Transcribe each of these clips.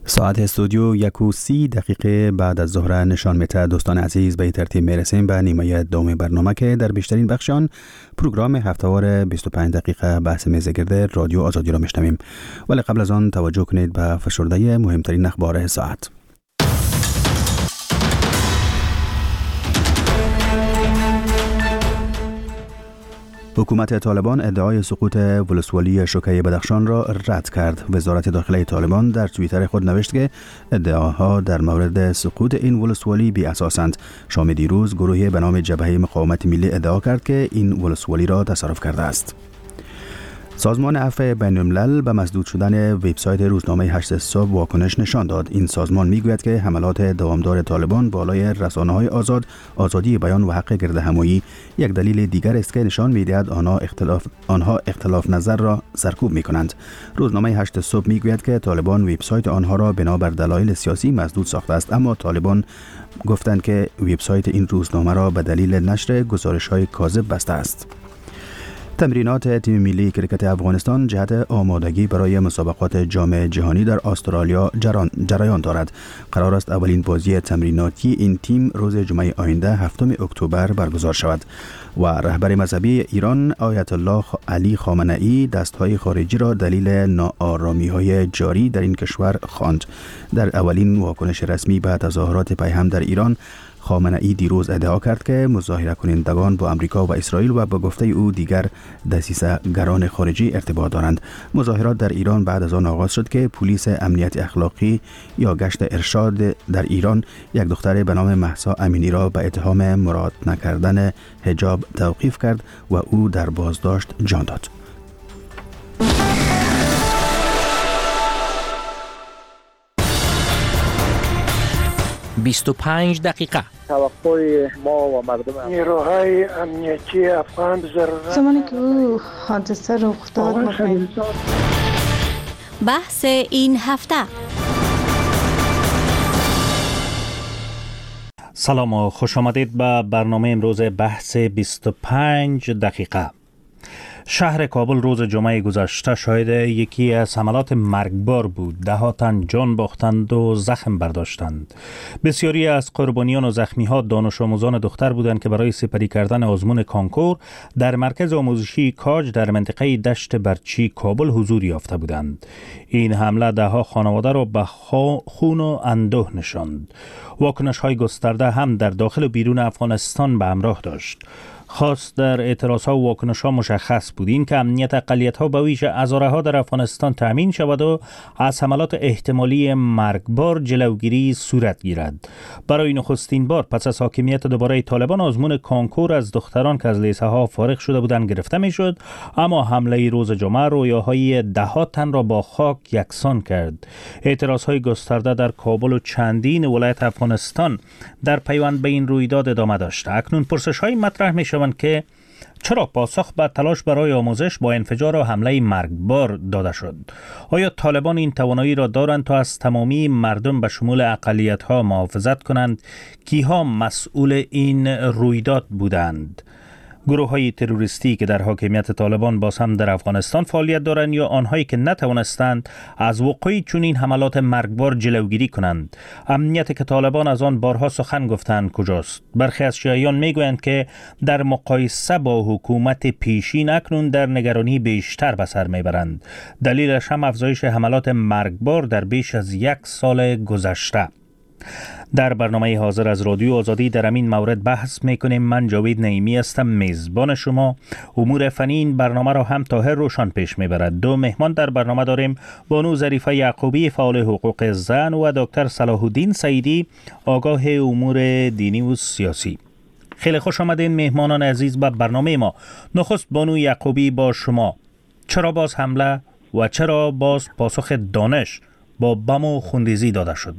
ساعت استودیو 1:30 بعد از ظهر نشان میده. دوستان عزیز، به این ترتیب میرسیم به نیمه دوم برنامه که در بیشترین بخش آن پروگرام هفته‌وار 25 دقیقه بحث میزگرد رادیو آزادی را میشنویم. ولی قبل از آن توجه کنید به فشرده مهمترین اخبار ساعت. حکومت طالبان ادعای سقوط ولسوالی شوکه بدخشان را رد کرد. وزارت داخله طالبان در توییتر خود نوشت که ادعاها در مورد سقوط این ولسوالی بی اساسند. شام دیروز گروهی به نام جبهه مقاومت ملی ادعا کرد که این ولسوالی را تصرف کرده است. سازمان عفو بین‌الملل به مسدود شدن وبسایت روزنامه 8 صبح واکنش نشان داد. این سازمان میگوید که حملات دوامدار طالبان بالای رسانه‌های آزادی بیان و حق گردهمایی یک دلیل دیگر است که نشان می‌دهد آنها اختلاف نظر را سرکوب می‌کنند. روزنامه 8 صبح میگوید که طالبان وبسایت آنها را بنابر دلایل سیاسی مسدود ساخته است، اما طالبان گفتند که وبسایت این روزنامه را به دلیل نشر گزارش‌های کاذب بسته است. تمرینات تیم ملی کرکت افغانستان جهت آمادگی برای مسابقات جام جهانی در استرالیا جریان دارد. قرار است اولین بازی تمریناتی این تیم روز جمعه آینده 7 اکتبر برگزار شود و رهبر مذهبی ایران آیت الله علی خامنه‌ای دستهای خارجی را دلیل ناآرامی‌های جاری در این کشور خواند. در اولین واکنش رسمی به تظاهرات پیهم در ایران، خامنه‌ای دیروز ادعا کرد که مظاهره کنندگان با امریکا و اسرائیل و به گفته او دیگر دسیسه‌گران خارجی ارتباط دارند. مظاهرات در ایران بعد از آن آغاز شد که پلیس امنیت اخلاقی یا گشت ارشاد در ایران یک دختر به نام مهسا امینی را به اتهام مراعات نکردن حجاب توقیف کرد و او در بازداشت جان داد. 25 دقیقه. توقع ما و مردم نیروهای امنیتی افغان ضرورت زمانی که او حادثه رخ داد بحث این هفته. سلام و خوش آمدید به برنامه امروز بحث 25 دقیقه. شهر کابل روز جمعه گذشته شاهد یکی از حملات مرگبار بود. 10 تن جان باختند و زخم برداشتند. بسیاری از قربانیان و زخمی‌ها دانش آموزان دختر بودند که برای سپری کردن آزمون کانکور در مرکز آموزشی کاج در منطقه دشت برچی کابل حضور یافته بودند. این حمله 10 خانواده را به خون و اندوه نشاند. واکنش‌های گسترده هم در داخل و بیرون افغانستان به همراه داشت. خاص در اعتراض‌ها و واکنش‌ها مشخص بود این که امنیت اقلیت‌ها به ویژه هزاره‌ها در افغانستان تأمین شود و از حملات احتمالی مرگبار جلوگیری صورت گیرد. برای نخستین بار پس از حاکمیت دوباره طالبان آزمون کانکور از دختران که از لیسه‌ها فارغ شده بودند گرفته می‌شد، اما حمله روز جمعه رویاهای 10 تن را با خاک یکسان کرد. اعتراض‌های گسترده در کابل و چندین ولایت افغانستان در پیوند به این رویداد ادامه داشت. اکنون پرسش‌های مطرح می‌شوند که چرا پاسخ به تلاش برای آموزش با انفجار و حمله مرگبار داده شد؟ آیا طالبان این توانایی را دارند تا از تمامی مردم به شمول اقلیت‌ها محافظت کنند؟ کیها مسئول این رویداد بودند؟ گروه‌های تروریستی که در حاکمیت طالبان باز هم در افغانستان فعالیت دارند یا آنهایی که نتوانستند از وقوع چنین حملات مرگبار جلوگیری کنند؟ امنیت که طالبان از آن بارها سخن گفتند کجاست؟ برخی از شیعیان میگویند که در مقایسه با حکومت پیشین اکنون در نگرانی بیشتر به سر میبرند. دلیلش هم افزایش حملات مرگبار در بیش از 1 سال گذشته. در برنامه حاضر از رادیو آزادی در این مورد بحث میکنیم. من جاوید نعیمی هستم، میزبان شما. امور فنی این برنامه را هم طاهر روشن پیش میبرد. 2 مهمان در برنامه داریم: بانو ظریفه یعقوبی فعال حقوق زن و دکتر صلاح الدین سعیدی آگاه امور دینی و سیاسی. خیلی خوش آمدین مهمانان عزیز به برنامه ما. نخست بانو یعقوبی با شما. چرا باز حمله و چرا باز پاسخ دانش با بم و خونریزی داده شد؟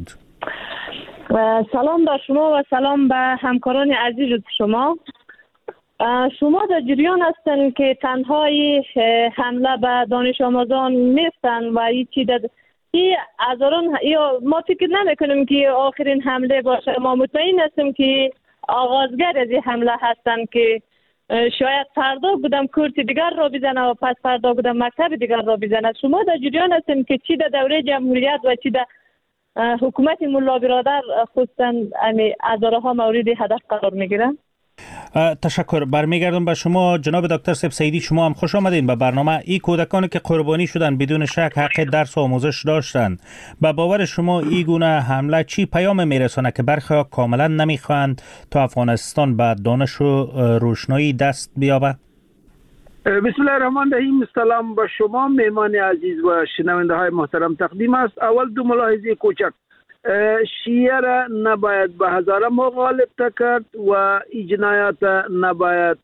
سلام به شما و سلام به همکاران عزیز شما. شما در جریان هستند که تنهای حمله به دانش آموزان نیستند و هیچی این هزاران یا ما فکر نمیکنیم که آخرین حمله باشه. ما مطمئن هستیم که آغازگر از این حمله هستند که شاید فردا بودم کورس دیگر را بزنه و پس فردا بودم مکتب دیگر را بزنه. شما در جریان هستند که چی در دوره جمهوریت و چی در حکومت ملا برادر خصوصا اداره ها مورد هدف قرار میگیرن. تشکر. برمیگردم به شما جناب دکتر سیب سیدی. شما هم خوش آمدین به برنامه. این کودکانی که قربانی شدن بدون شک حق درس و آموزش داشتند. به باور شما این گونه حمله چی پیام میرسونه که برخی کاملا نمیخواهند تا افغانستان به دانش و روشنایی دست بیابد؟ بسم الله الرحمن الرحیم. سلام به شما مهمان عزیز و شنونده های محترم تقدیم است. اول دو ملاحظه کوچک. شیعه را نباید به هزاره مغالب کرد و این جنایت نباید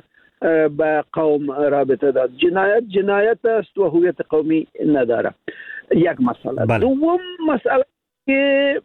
به قوم رابطه داد. جنایت است و هویت قومی نداره. یک مسئله. بله. دوم مسئله که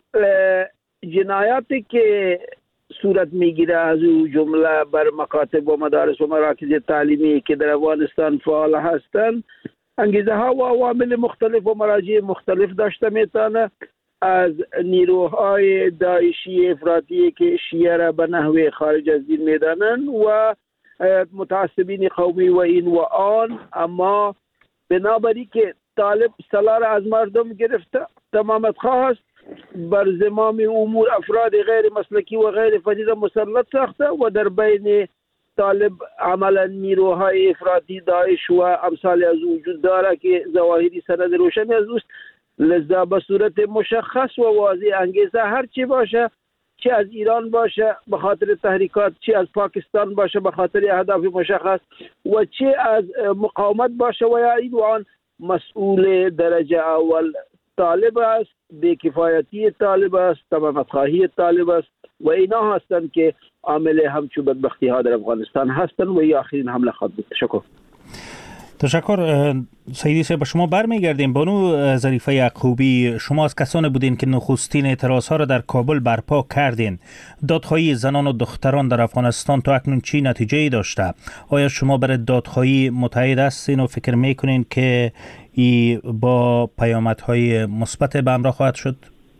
جنایاتی که صورت میگیره از او جمله بر مکاتب و مدارس و مراکز تعلیمی که در افغانستان فعال هستند انگیزه ها و عوامل مختلف و مراجع مختلف داشته میتونه، از نیروهای داعشی افراطی که شیعه را به نحوه خارج از دین میدانند و متعصبین قومی و این و آن، اما بنابراین که طالب سلاح را از مردم گرفته تمامت خواست بر زمام امور افراد غیر مسلکی و غیر فدید مسلط ساخته و در بین طالب عملا نیروهای افراطی داعش و امثال از وجود داره که ظواهری سند روشنی از اوست. لذا به صورت مشخص و واضح انگیزه هر چی باشه، چه از ایران باشه به خاطر تحریکات، چه از پاکستان باشه به خاطر اهداف مشخص و چه از مقاومت باشه و یا این و آن، مسئول درجه اول طالب است، بی‌کفایتی طالب است، تمامت خواهی طالب است و اینا هستند که عامل همچو بدبختی ها در افغانستان هستند و این آخرین حمله خواهد بود. تشکر. سیدی صاحب به شما برمیگردیم. بانو ظریفه یعقوبی، شما از کسانی بودین که نخستین اعتراضها را در کابل برپا کردین. دادخواهی زنان و دختران در افغانستان تا اکنون چی نتیجه‌ای داشته؟ آیا شما برای دادخواهی متحد هستین و فکر میکنین که ای با پیامدهای مثبت به همراه خواهد شد؟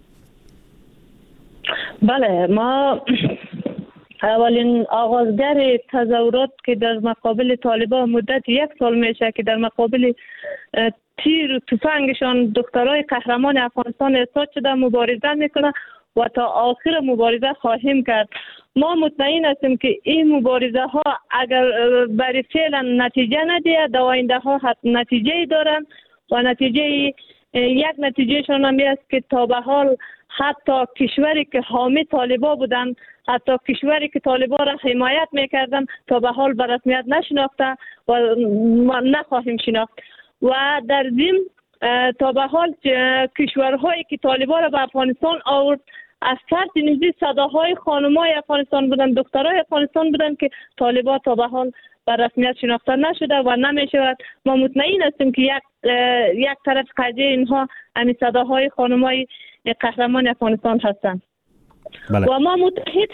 بله، ما اولین آغازگر تظاهرات که در مقابل طالبان مدت 1 سال میشه که در مقابل تیر و تفنگشان دخترای قهرمان افغانستان احساس شده مبارزه میکنه و تا آخر مبارزه خواهیم کرد. ما مطمئن هستیم که این مبارزه ها اگر برای فعلا نتیجه نده در آینده ها نتیجه دارن و یک نتیجهشان هم است که تا به حال حتی کشوری که حامی طالبان بودن، حتی کشوری که طالبان را حمایت میکردن تا به حال به رسمیت نشناخته و نخواهیم شناخت و در ضمن تا به حال کشورهایی که طالبان را به افغانستان آورد از طرف نزدیک صداهای خانمای افغانستان بودن، دخترای افغانستان بودن که طالبان تا به حال به رسمیت شناخته نشده و نمیشود. ما مطمئن هستیم که یک طرف قضیه اینها همین صداهای خانمای قهرمان افغانستان هستند. بله. و ما متحد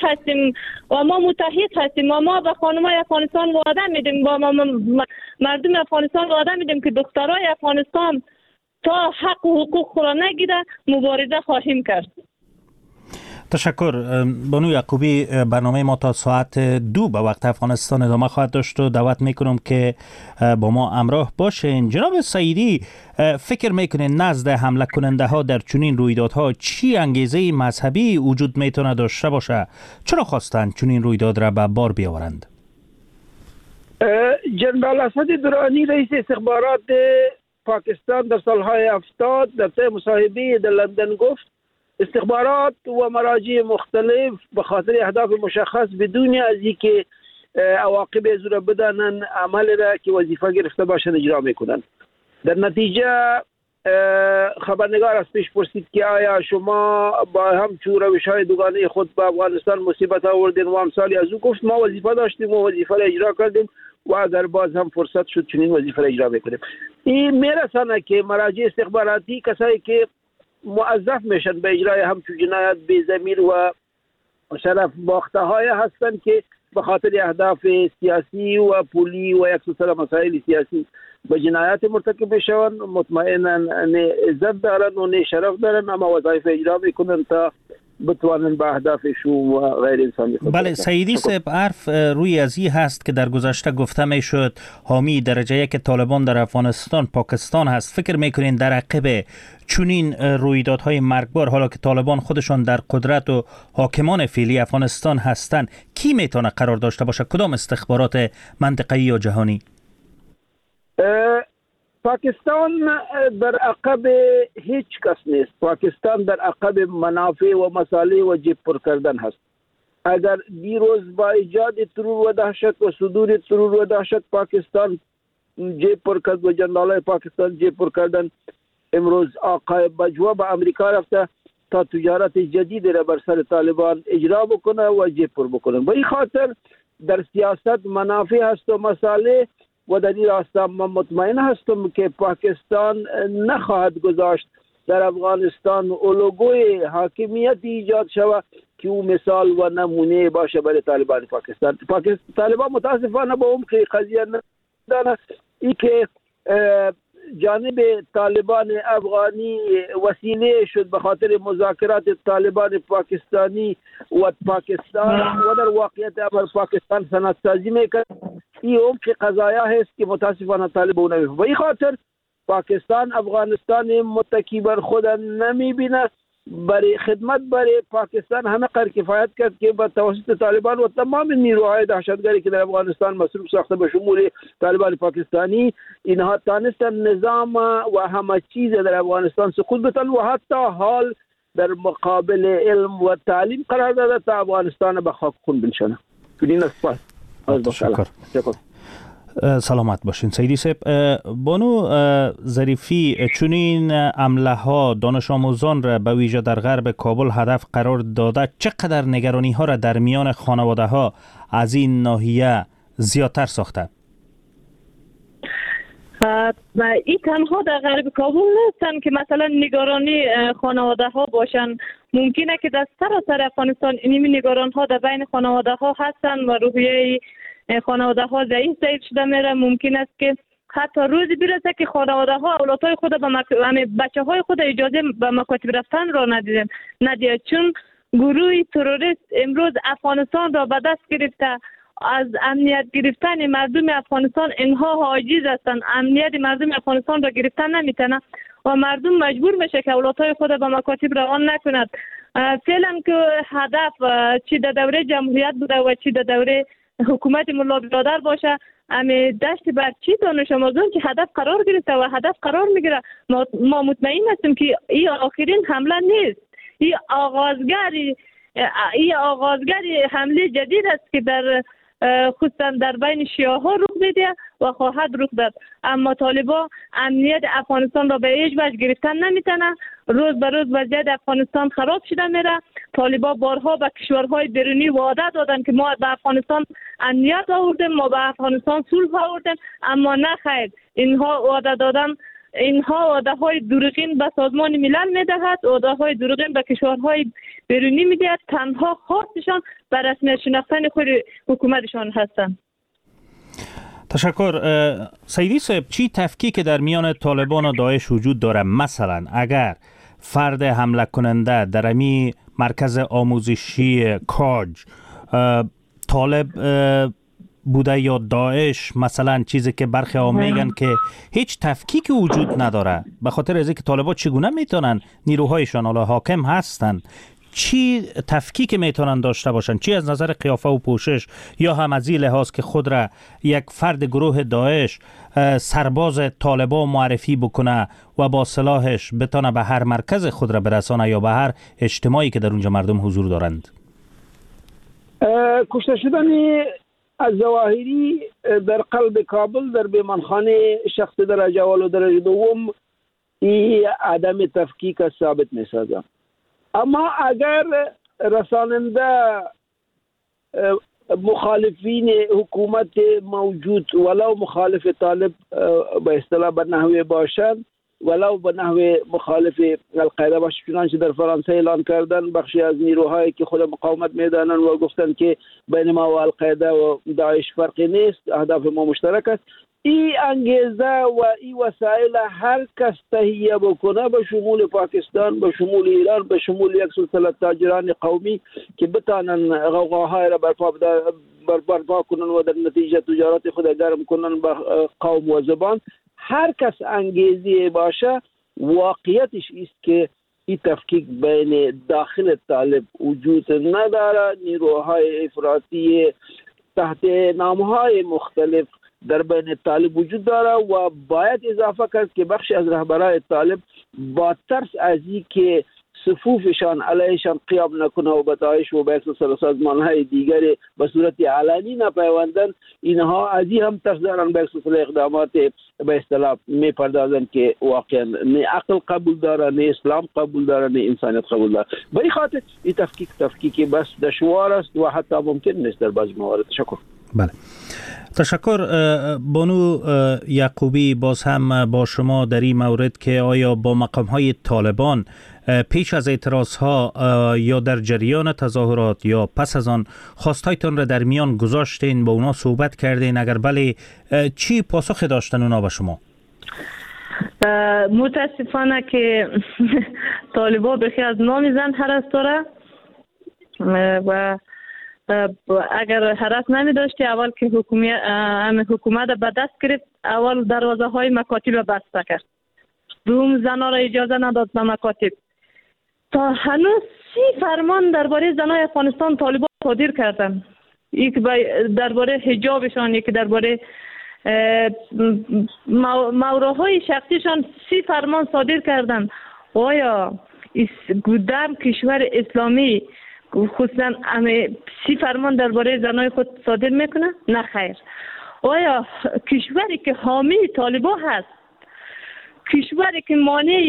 هستیم و ما به خانمای افغانستان وعده میدیم، با مردم افغانستان وعده میدیم که دخترای افغانستان تا حق و حقوق را نگیره مبارزه خواهیم کرد. تشکر. بانو یعقوبی، برنامه ما تا ساعت 2 به وقت افغانستان ادامه خواهد داشت و دعوت میکنم که با ما همراه باشین. جناب سیدی، فکر میکنین نزد حمله کننده ها در چنین رویدادها چی انگیزه مذهبی وجود میتونه داشته باشه؟ چرا خواستن چنین رویداد را به بار بیاورند؟ جنرال اسد درانی رئیس استخبارات پاکستان در سالهای 70 در طی مصاحبه در لندن گفت استخبارات و مراجع مختلف به خاطر اهداف مشخص بدون از اینکه عواقب از را بدانند عمل را که وظیفه گرفته باشند اجرا میکنند. در نتیجه خبرنگار از پیش پرسید که آیا شما با همچون روش‌های دوگانه خود به افغانستان مصیبت آوردین و امثالی از او؟ گفت ما وظیفه داشتیم و وظیفه را اجرا کردیم و اگر باز هم فرصت شد چنین وظیفه را اجرا میکنیم. این میرسانه که مراجع استخباراتی کسایی که موظف میشن به اجرای همچون جنایت بی ضمیر و شرف باخته های هستند که به خاطر اهداف سیاسی و پولی و یک سلسله مسائل سیاسی به جنایت مرتکب بشون، مطمئنا نه عزت دارن و نه شرف دارن، اما وظایف اجرا میکنن تا بتوانن به اهدافشون و غیر انسانی خود بله برسن. سیدی صاحب، حرف روی از این هست که در گذشته گفته می شد حامی درجه یک طالبان در افغانستان پاکستان هست. فکر میکنین در عقب چنین رویدادهای مرگبار، حالا که طالبان خودشان در قدرت و حاکمان فعلی افغانستان هستند، کی میتونه قرار داشته باشه؟ کدام استخبارات منطقه‌ای یا جهانی؟ پاکستان در عقب هیچ کس نیست. پاکستان در عقب منافع و مصالح و جیب پر کردن هست. اگر دیروز با ایجاد ترور و دهشت و صدور ترور و دهشت پاکستان جیب پر کرد و جنرالای پاکستان جیب پر کردن، امروز آقای بجوا به امریکا رفته تا تجارت جدید را بر سر طالبان اجرا بکنه و جیب پر بکنه. به این خاطر در سیاست منافع هست و مصالح و در این راستا من مطمئن هستم که پاکستان نخواهد گذاشت در افغانستان الگوی حاکمیت ایجاد شود که او مثال و نمونه باشه برای طالبان پاکستان. طالبان متاسفانه با عمق قضیه ندانه ای که جانب طالبان افغانی وسیله شد به خاطر مذاکرات طالبان پاکستانی و پاکستان و در واقعیت امر پاکستان سندسازی میکرد. این عمق قضایا هست که متاسفانه طالبان نمیفهمند. به این خاطر پاکستان افغانستان متکی بر خود نمیبینه. برای خدمت برای پاکستان همه قدر کفایت کرد که با توسط طالبان و تمام نیروهای دهشتگری که در افغانستان مصروف ساخته به شمول طالبان پاکستانی، اینها تانستن نظام و همه چیز در افغانستان سقوط بدن و حتی حال در مقابل علم و تعلیم قرار داده تا افغانستان به خاک خون بنشانه. تشکر. سلامت باشین سیدی صاحب. بانو ظریفی، چنین حمله ها دانش آموزان را به ویژه در غرب کابل هدف قرار داده چقدر نگرانی ها را در میان خانواده ها از این ناحیه زیادتر ساخته؟ این تنها در غرب کابل نیستن که مثلا نگرانی خانواده ها باشن. ممکنه که در سراسر افغانستان این نگران ها در بین خانواده ها هستن و روحیه خانواده ها ضعیف شده میره. ممکن است که حتی روزی برسه که خانواده ها اولادهای خود بچه های خود اجازه به مکاتب رفتن را ندید، چون گروه تروریست امروز افغانستان را به دست گرفته. از امنیت گرفتن مردم افغانستان اینها عاجز هستند. امنیت مردم افغانستان را گرفتن نمیتونه و مردم مجبور میشه که اولادهای خود به مکاتب روان نکند. فعلا که هدف چی در دوره جمهوریت بوده و چی در دوره حکومت ملا برادر باشه، امی دشت برچی دانش آموزان که هدف قرار گرفته و هدف قرار میگیره. ما مطمئن هستیم که این آخرین حمله نیست. این آغازگر حمله جدید است که در خصوصا در بین شیعه ها رخ میده و خواهد رخ داد. اما طالبان امنیت افغانستان را به هیچ وجه گرفتن نمیتونه. روز به روز وضعیت افغانستان خراب شده میره. طالبان بارها به کشورهای بیرونی وعده دادن که ما به افغانستان امنیت آوردیم، ما به افغانستان صلح آوردیم، اما نه خیر. اینها وعده دادن، اینها وعده های دروغین به سازمان ملل میدهد، وعده های دروغین به کشورهای بیرونی میدهد. تنها خواستشان به رسمیت شناختن خود حکومتشان هستند. تشکر. سیدی صاحب، چی تفکیک در میان طالبان و داعش وجود داره؟ مثلا اگر فرد حمله کننده در امی مرکز آموزشی کاج طالب بوده یا داعش، مثلا چیزی که برخی ها میگن که هیچ تفکیک وجود نداره، به خاطر از اینکه طالبان چگونه میتونن نیروهایشان حالا حاکم هستن، چی تفکیک میتونن داشته باشن؟ چی از نظر قیافه و پوشش یا هم از این لحاظ که خود را یک فرد گروه داعش سرباز طالبان معرفی بکنه و با سلاحش بتونه به هر مرکز خود را برسانه یا به هر اجتماعی که در اونجا مردم حضور دارند؟ کشته شدن از ظواهری در قلب کابل در بیمانخانه شخص درجه اول و درجه دوم این عدم تفکیک ثابت می‌سازد. اما اگر رساننده مخالفین حکومت موجود ولو مخالف طالب به اصطلاح به نحوه باشند، ولو به نحوه مخالف القاعده باشند، چنانچه در فرانسه اعلان کردن بخشی از نیروهایی که خود مقاومت میدانند و گفتند که بین ما و القاعده و داعش فرقی نیست، اهداف ما مشترک است. این انگیزه و این وسایل هر کس تهیه بکنه، به شمول پاکستان، به شمول ایران، به شمول یک سلسله تاجران قومی که بتانن غوغاهای را برپا کنن و در نتیجه تجارت خود گرم کنن به قوم و زبان. هر کس انگیزی باشه، واقعیتش است که این تفکیک بین داخل طالب وجود نداره. نیروهای افراطی تحت نامهای مختلف در بین طالب وجود داره و باید اضافه کرد که بخشی از رهبرای طالب با ترس از این که صفوفشان علیهشان قیام نکنه و به داعش و به سازمانهای دیگری به صورت علنی نپیوندن، اینها از این هم ترس دارن به اقدامات به اصطلاح میپردازن که واقعا نه عقل قبول داره، نه اسلام قبول داره، نه انسانیت قبول داره. برای خاطر این تفکیک بس دشوار است و حتی ممکن نیست در بعضی موارد. تشکر. بله، تشکر. بانو یعقوبی، باز هم با شما در این مورد که آیا با مقام‌های طالبان پیش از اعتراض‌ها یا در جریان تظاهرات یا پس از آن خواستایتان را در میان گذاشتین، با اونا صحبت کردین؟ اگر بله، چی پاسخ داشتن اونا به شما؟ متاسفانه که طالبا بخی از نام زن حرس داره و اگر حرس نمی داشتی اول که حکومت به دست گرفت، اول دروازه های مکاتب بسته کرد، دوم زنها را اجازه نداد به مکاتب. تا هنوز 30 فرمان درباره زنای افغانستان طالبان صادر کردن، یک درباره حجابشان، یک درباره موراهای شخصیشان 30 فرمان صادر کردن. آیا گودم کشور اسلامی خصوصا 30 فرمان درباره زنای خود صادر میکنه؟ نه خیر. آیا کشوری که حامی طالبان هست، کشوری که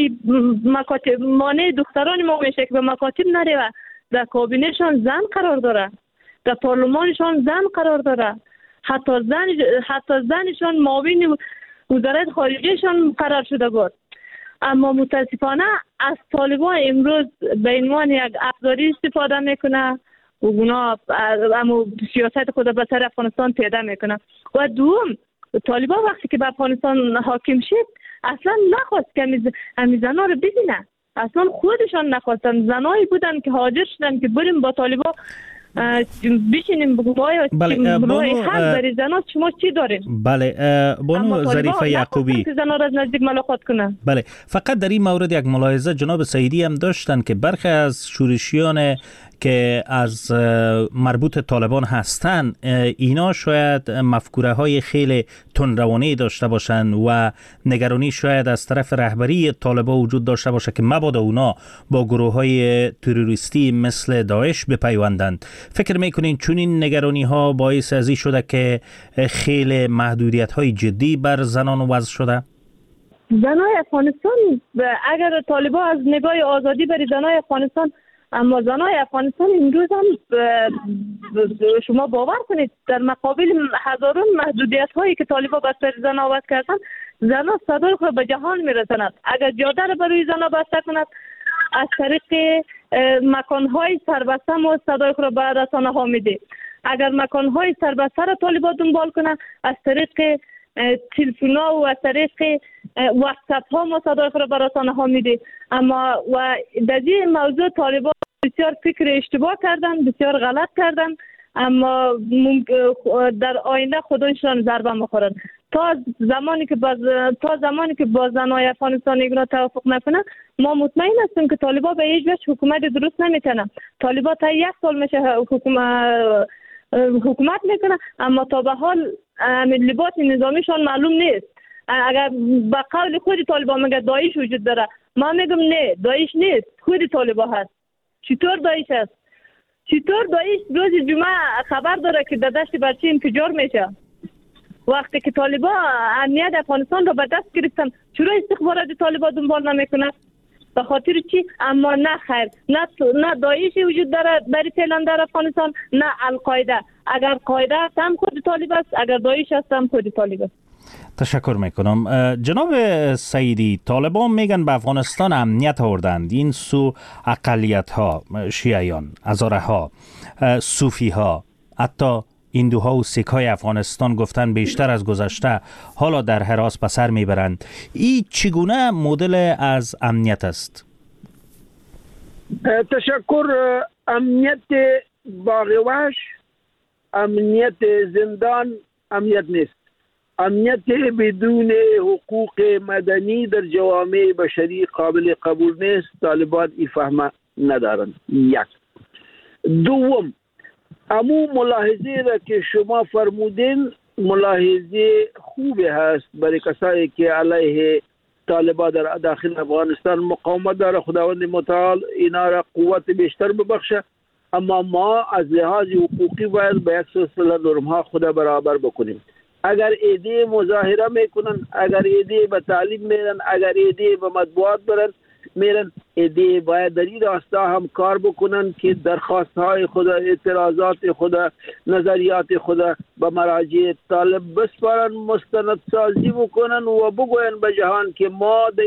مانع دختران ما میشه که به مکاتب نره و در کابینهشان زن قرار داره، در پارلمانشان زن قرار داره، حتی زنشان معاون وزارت خارجهشان قرار شده بود. اما متاسفانه از طالبان امروز به عنوان یک ابزاری استفاده میکنه و اونا اما سیاست خود به سر افغانستان پیاده میکنه. و دوم، طالبان وقتی که به افغانستان حاکم شد اصلا نخواست که همی زنها رو ببینه، اصلا خودشان نخواستن. زنایی بودن که حاضر شدن که بریم با طالبان بشینیم بگو آیا حق داری زنها شما چی دارین؟ بله، بانو ظریفه یعقوبی، زنها را از نزدیک ملاقات کنن. بله، فقط در این مورد یک ملاحظه جناب سعیدی هم داشتن که برخی از شورشیان که از مربوط طالبان هستن، اینا شاید مفکوره های خیلی تندروانه داشته باشن و نگرانی شاید از طرف رهبری طالبان وجود داشته باشه که مبادا اونا با گروه های تروریستی مثل داعش بپیوندند. فکر میکنین چون این نگرانی ها باعث ازی شده که خیلی محدودیت های جدی بر زنان وضع شده؟ زنای افغانستان، اگر طالبان از نگاه آزادی بری زنای افغانستان، اما زنای افغانستان امروز هم شما باور کنید در مقابل هزاران محدودیت هایی که طالبان بر سر زنها وضع کردن، زنها صدای خود به جهان میرساند. اگر جاده را برای زنها بسته کند، از طریق مکانهای سربسته ما صدای خود به رسانه ها میده. اگر مکانهای سربسته را طالبان دنبال کنند، از طریق تلفن‌ها و از طریق واتساپ ها ما صدای خود به رسانه ها میده. اما و در این موضوع طالبان بسیار فکر اشتباه کردن، بسیار غلط کردن، اما در آینده خودشان ضربه میخورن. تا زمانی که با زنای افغانستان اینا توافق نکنه، ما مطمئن هستیم که طالبان به هیچ وجه حکومت درست نمیکنه. طالبان تا 1 سال میشه حکومت میکنه، اما تا به حال لباس نظامیشان معلوم نیست. اگر به قول خود طالبان میگه داعش وجود داره، ما میگم نه، داعش نیست، خود طالبان هست. چطور داعش هست؟ چطور داعش روز جمعه خبر داره که در دشت برچی انفجار میشه؟ وقتی که طالبان امنیت افغانستان رو به دست گرفتن، چرا استخبارات طالبان دنبال نمیکنه؟ به خاطر چی؟ اما نه خیر، نه داعش وجود داره برای فعلا در افغانستان، نه القاعده. اگر قاعده هست هم خود طالب است، اگر داعش هست هم خود طالب است. تشکر میکنم. جناب سعیدی، طالبان میگن به افغانستان امنیت آوردند. این سو اقلیت ها، شیعیان، هزاره ها، صوفی ها، حتی هندوها و سیک های افغانستان گفتن بیشتر از گذشته حالا در حراس به سر میبرند. این چگونه مدل از امنیت است؟ تشکر. امنیت باغوش، امنیت زندان امنیت نیست. امنیت بدون حقوق مدنی در جوامع بشری قابل قبول نیست. طالبان این فهم ندارند. یک. دوم، امو ملاحظه را که شما فرمودین ملاحظه خوبی هست برای کسایی که علیه طالبان در داخل افغانستان مقاومت داره. خداوند متعال اینا را قوت بیشتر ببخشه، اما ما از لحاظ حقوقی باید به یک سلسله نرم‌ها خدا برابر بکنیم. اگر ایده مظاهره میکنن، اگر ایده به تعلیم میرن، اگر ایده به مطبوعات برن میرن، ایده باید در این راستا هم کار بکنن که درخواست های خود، اعتراضات خود، نظریات خود به مراجع طالب بسپارن، مستند سازی بکنن و بگوین به جهان که ما در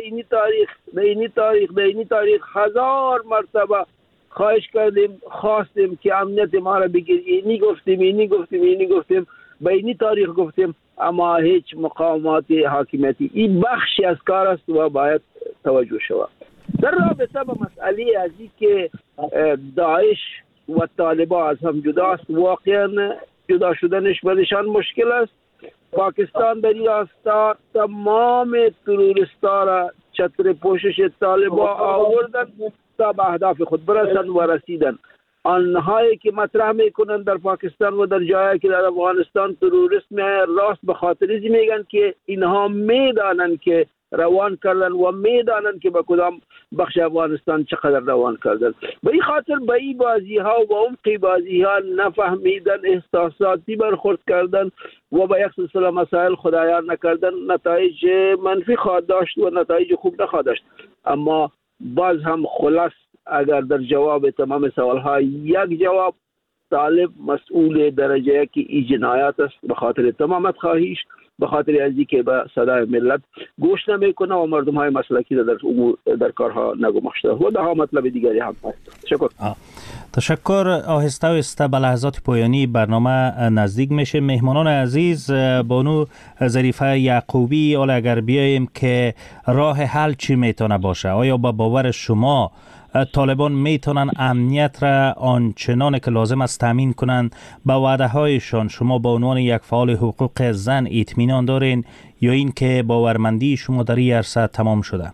اینی تاریخ 1000 مرتبه خواهش کردیم، خواستیم که امنیت ما را بگیر، اینی گفتیم به اینی تاریخ گفتیم، اما هیچ مقامات حاکمیتی. این بخشی از کار است و باید توجه شود. در رابطه با مسئله ازی که داعش و طالبان از هم جداست، واقعا جدا شدنش برایشان مشکل است. پاکستان در این راستا تمام تروریستا را چتر پوشش طالبان آوردن تا به اهداف خود برسن و رسیدن. آنهایی که مطرح میکنن در پاکستان و در جایی که در افغانستان تروریسم راست به خاطر ازی میگن که اینها میدانن که روان کردن و میدانن که به کدام بخش افغانستان چقدر روان کردن. به این خاطر به این بازی ها و عمقی بازی ها نفهمیدن، احساساتی برخورد کردن و به یک سلسله مسائل خدایان نکردن، نتایج منفی خواهد داشت و نتایج خوب نخواهد داشت. اما باز هم خلاص اگر در جواب تمام سوال ها یک جواب، طالب مسئول درجه که این جنایات است به خاطر تمامت خواهیش، به خاطر ازی که به صدای ملت گوش نمیکنه و مردم های مسلکی در کارها نگماشته و ده ها مطلب دیگری هم هست. تشکر. آهسته آهسته به لحظات پایانی برنامه نزدیک میشه. مهمانان عزیز، بانو ظریفه یعقوبی، حالا اگر بیاییم که راه حل چی میتونه باشه؟ آیا با باور شما طالبان میتونن امنیت را آنچنان که لازم است تامین کنند؟ با وعده هایشان شما به عنوان یک فعال حقوق زن اطمینان دارین یا این که باورمندی شما در این عرصه تمام شده؟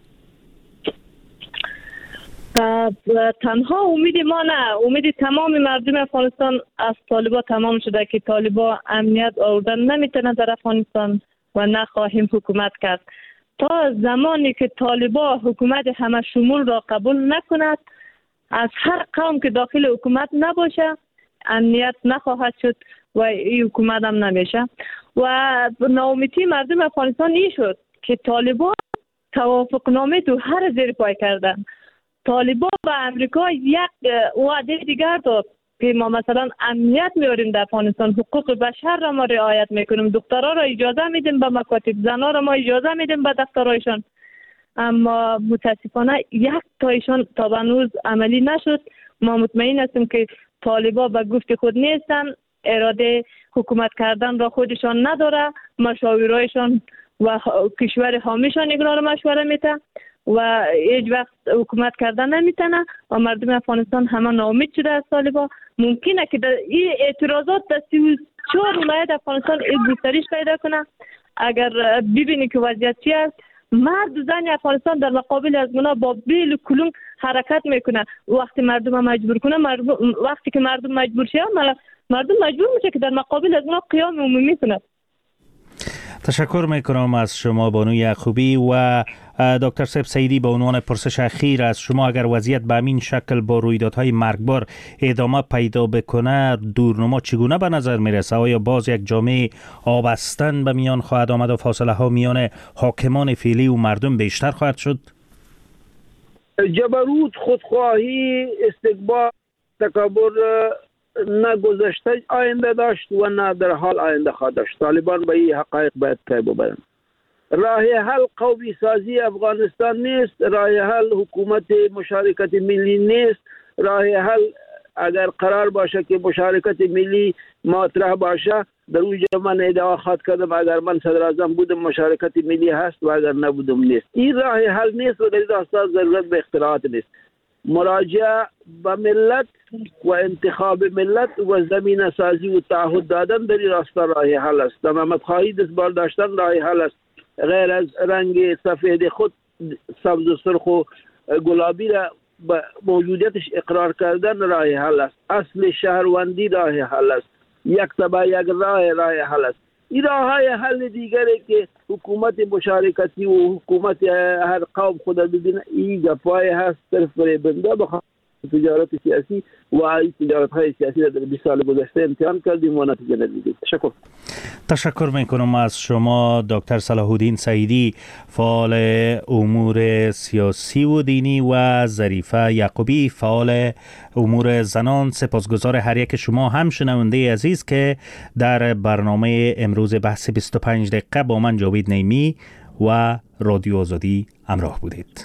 تنها امید ما نه، امید تمام مردم افغانستان از طالبان تمام شده که طالبان امنیت آوردن نمیتونه در افغانستان و نخواهیم حکومت کرد. تا زمانی که طالبان حکومت همه شمول را قبول نکند، از هر قوم که داخل حکومت نباشه امنیت نخواهد شد و این حکومت هم نمیشه. و ناامیدی مردم افغانستان این شد که طالبان توافقنامه تو هر زیر پای کردن. طالبان به امریکا یک وعده دیگر داد که ما مثلا امنیت میاریم در افغانستان، حقوق بشر را ما رعایت میکنیم، دخترها را اجازه میدیم به مکاتب، زنها را ما اجازه میدیم به دفترهایشان، اما متاسفانه یک تایشان تا به هنوز عملی نشد. ما مطمئن هستیم که طالبان به گفت خود نیستن، اراده حکومت کردن را خودشان نداره، مشاورایشان و کشور حامیشان اقرار مشوره میته و هیچ وقت حکومت کردن نمیتونه و مردم افغانستان همه ناامید شده از طالبان. ممکنه که در این اعتراضات در 34 ولایت افغانستان گسترش پیدا کنه. اگر ببینی که وضعیت چی است، مرد و زن افغانستان در مقابل از اونا با بیل و کلون حرکت میکنه. وقتی مردم مجبور کنه، وقتی که مردم مجبور شه، مردم مجبور میشه که در مقابل از اونا قیام عمومی کنه. تشکر میکنم از شما بانو یعقوبی و دکتر صاحب سعیدی. به عنوان پرسش اخیر از شما، اگر وضعیت به همین شکل با رویدادهای مرگبار ادامه پیدا بکنه، دورنما چگونه به نظر میرسه؟ آیا باز یک جامعه آبستن به میان خواهد آمد و فاصله ها میان حاکمان فعلی و مردم بیشتر خواهد شد؟ جبروت، خودخواهی، استکبار، تکبر نه گذشته آینده داشت و نه در حال آینده خواهد داشت. طالبان به این حقایق باید پی ببرند. راه حل قومی سازی افغانستان نیست، راه حل حکومت مشارکت ملی نیست، راه حل اگر قرار باشه که مشارکت ملی مطرح باشه، در اونجا من ادعا خواهد کردم اگر من صدر اعظم بودم مشارکت ملی هست و اگر نبودم نیست. این راه حل نیست و در این راستا ضرورت به اختراعات نیست. مراجعه به ملت و انتخاب ملت و زمینه سازی و تعهد دادن در این راستا راه حل است. تمامت خواهی دستبار داشتن راه حل است. غیر از رنگ سفید خود سبز و سرخ و گلابی را به موجودیتش اقرار کردن راه حل است. اصل شهروندی راه حل است. یک تبع یک راه حل است. این راه های حل دیگری که حکومت مشارکتی و حکومت هر قوم خود ببینه، این گپای هست صرف برای بنده بخواه تجارت سیاسی و این تجارت های سیاسی در 20 سال گذشته امتحان کردیم و نتیجه ندیدیم. تشکر میکنم از شما دکتر صلاح الدین سعیدی، فعال امور سیاسی و دینی، و ظریفه یعقوبی، فعال امور زنان. سپاسگزار هر یک شما هم شنونده عزیز که در برنامه امروز بحث 25 دقیقه با من جاوید نیمی و رادیو آزادی همراه بودید.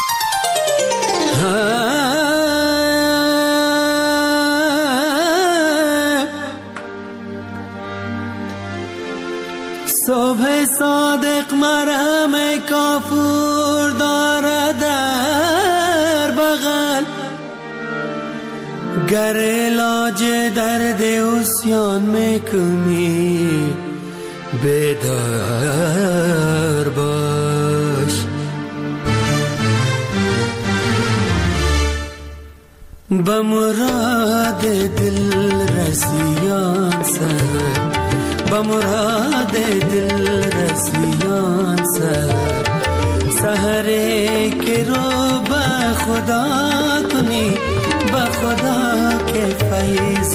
صبح صادق مرهم کافور دارد در بغل، گر علاج درد عصیان میکنی بیدار باش. به مراد دل رسیان سر، به مراد دل رسیان سر، سحری که رو به خدا کنی، به خدا که فیض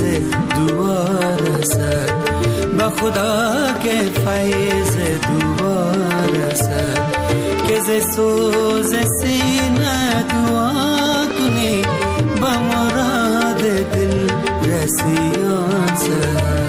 دوار رسد، به خدا که فیض دوار رسد، که ز سوز سینه دعا کنی، به مراد دل رسیان سر.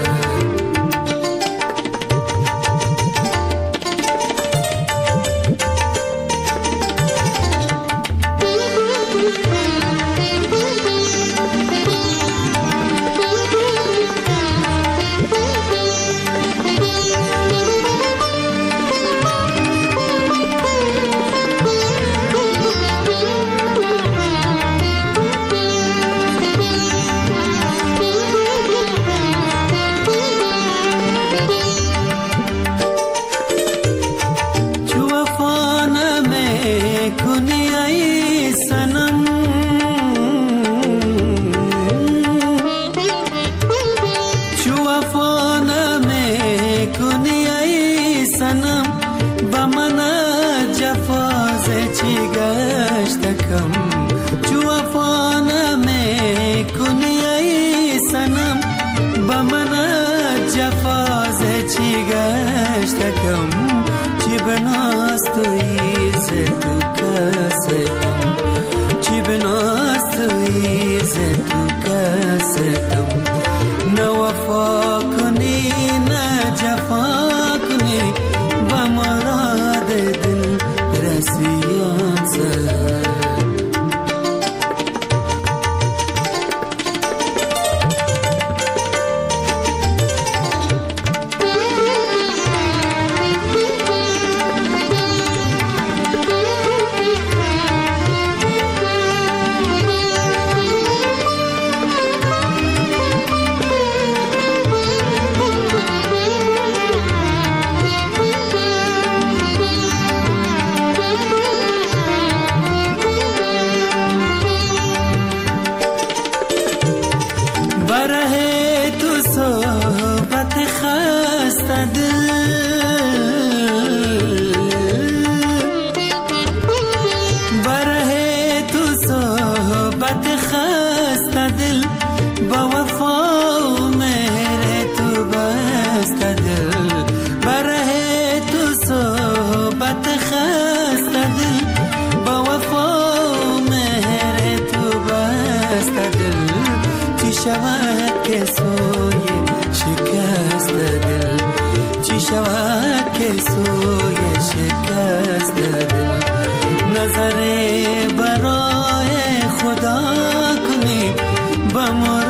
نظر برای خدا کنی با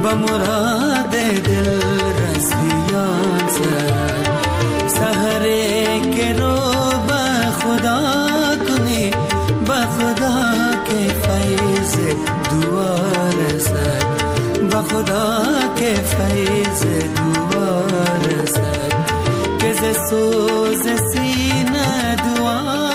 مراد دل رسیان سر سحره که رو به خدا کنی به خدا که فیض دعا رسد به خدا که فیض دعا رسد که ز سوز سینه دعا